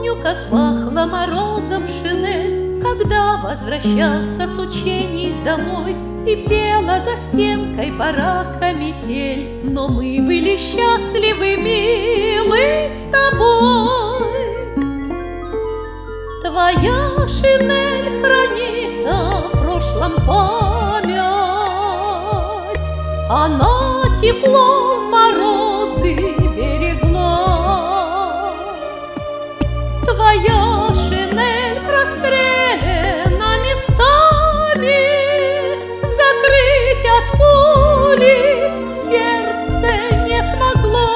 Помню, как пахло морозом шинель, когда возвращался с учений домой и пела за стенкой барака метель. Но мы были счастливы, милый, с тобой. Твоя шинель хранит о прошлом память, она тепло в морозы берегла. Твоя шинель прострелена местами, закрыть от пули сердце не смогла.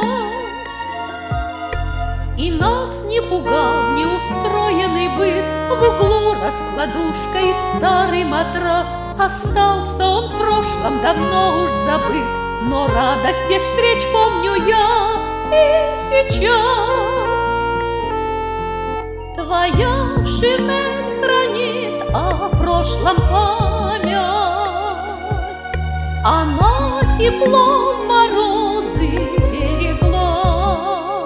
И нас не пугал неустроенный быт, в углу раскладушка и старый матрас. Остался он в прошлом, давно уж забыт, но радость тех встреч помню я и сейчас. Твоя шинель хранит о прошлом память, она тепло в морозы берегла.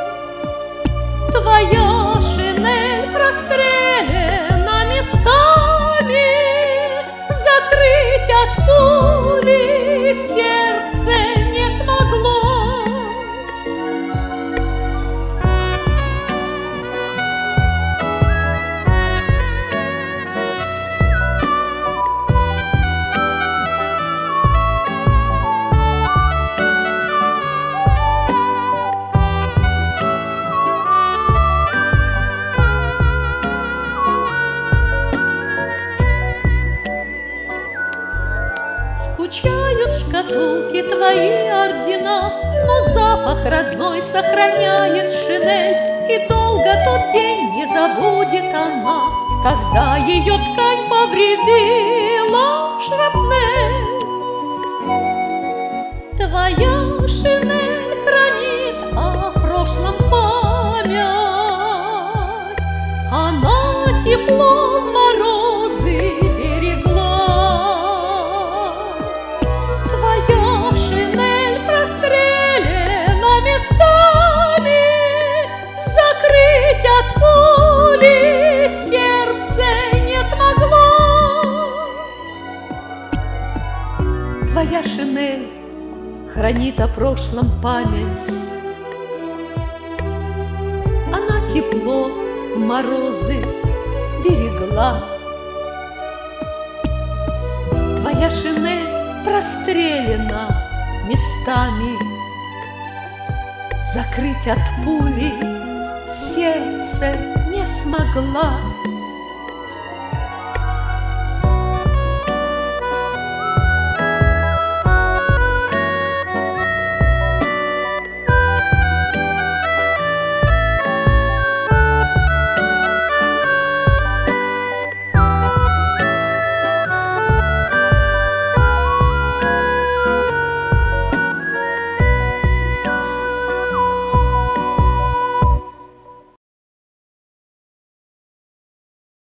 Твоя шинель прострелена местами, закрыть от пули сердце не смогло. Скучают в шкатулке твои ордена, но запах родной сохраняет шинель. И долго тот день не забудет она, когда ее ткань повредила шрапнель. Твоя шинель хранит о прошлом память, она тепло в морозы берегла. Твоя шинель прострелена местами, закрыть от пули сердце не смогло. Твоя шинель хранит о прошлом память, она тепло в морозы берегла. Твоя шинель прострелена местами, закрыть от пули сердце не смогла.